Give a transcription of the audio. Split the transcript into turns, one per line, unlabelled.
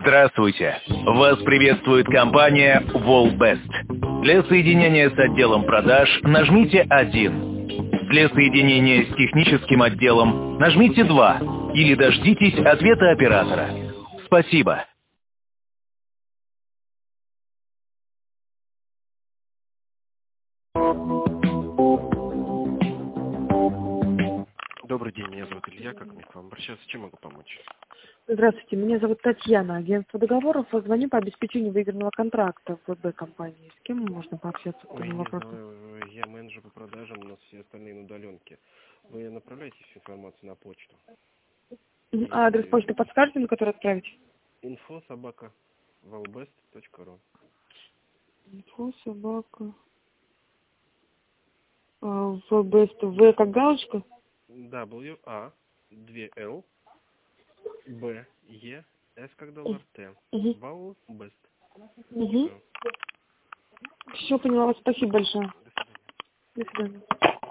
Здравствуйте! Вас приветствует компания Wallbest. Для соединения с отделом продаж нажмите 1. Для соединения с техническим отделом нажмите 2. Или дождитесь ответа оператора. Спасибо.
Добрый день, меня зовут Илья. Как мне к вам обращаться? Чем могу помочь?
Здравствуйте, меня зовут Татьяна, агентство договоров. Звоню по обеспечению выигранного контракта в ВБ компании. С кем можно пообщаться по этому вопросу?
Знаю, я менеджер по продажам, у нас все остальные на удаленке. Вы направляете всю информацию на почту?
А адрес почты подскажете, на который отправить?
info@wallbest.ru.
Info@wallbest. В как галочка?
WA 2L B E S как доллар Т. Wallbest.
Все поняла вас. Спасибо большое. До свидания.